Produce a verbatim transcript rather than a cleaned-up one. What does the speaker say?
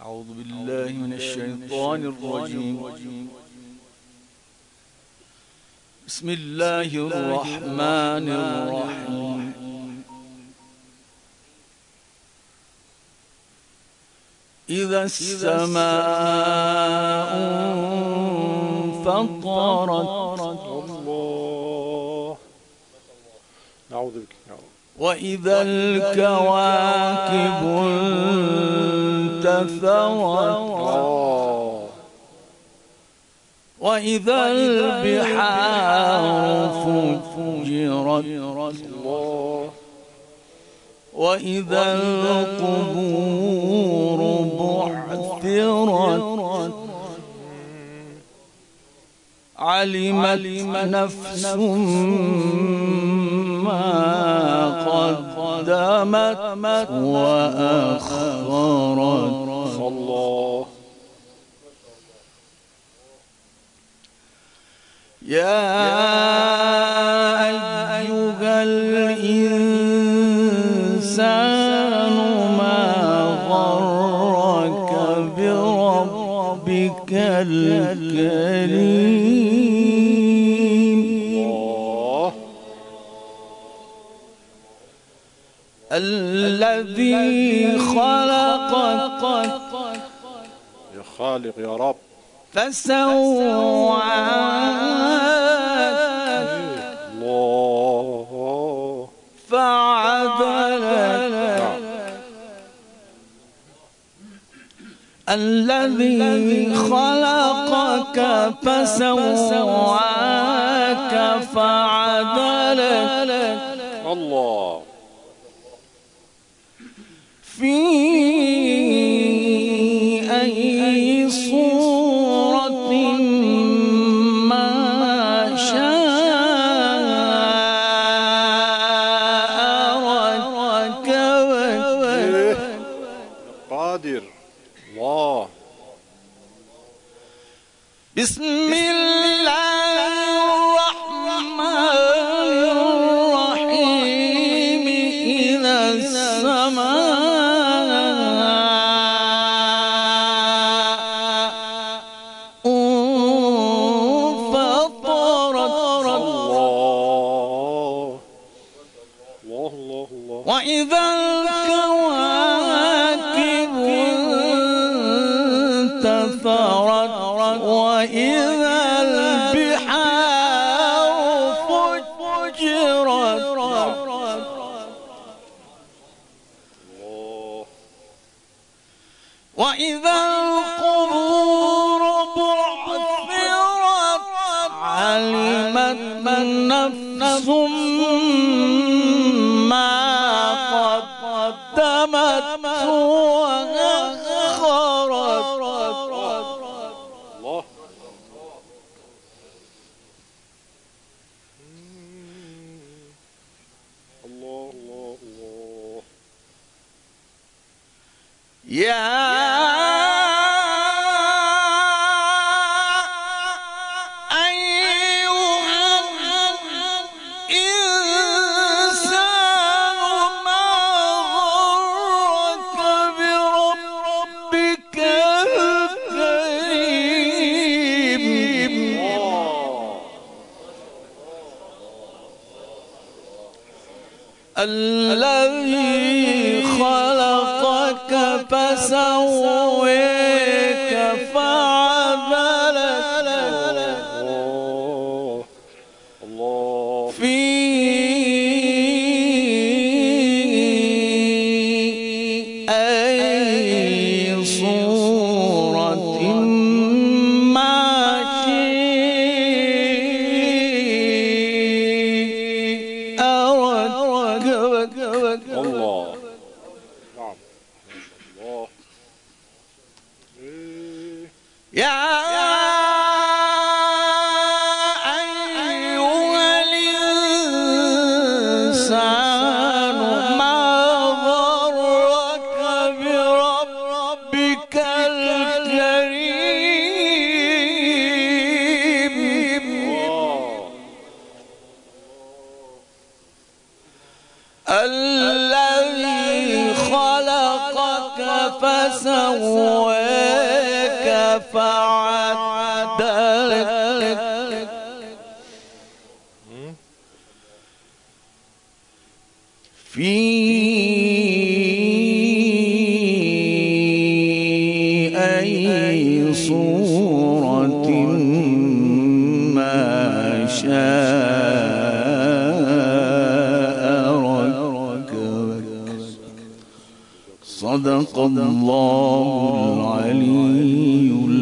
أعوذ بالله من الشيطان الرجيم. بسم الله الرحمن الرحيم. إذا السماء انفطرت الله نعوذ بك وإذا الكواكب انتثرت وإذا البحار فجرت وإذا القبور بعثرت علمت نفس ما قدمت وأخرت. الله يا أيها الإنسان ما غرك بربك الكريم الذي خلقك يا خالق يا رب فسواك الله فعدلك الذي خلقك فسواك فعدلك الله في أي صورة ما شاء ركبك. قادر الله. بسم الله الرحمن الرحيم. إذا السماء انفطرت الله الله الله الله وإذا الكواكب انتثرت وإذا البحار فجرت وإذا القبور بعثرت علمت نفس ما قدمت وأخرت. الله الله الله الله. يا الذي خلقك فسويك فعدلك الله في أي صورة ما الله. نعم الله. يا أيها الإنسان ما غرك بربك الكريم الذي خلقك فسواك فسواك فعدلك في أي صورة ما شاء ركبك. صدق الله العلي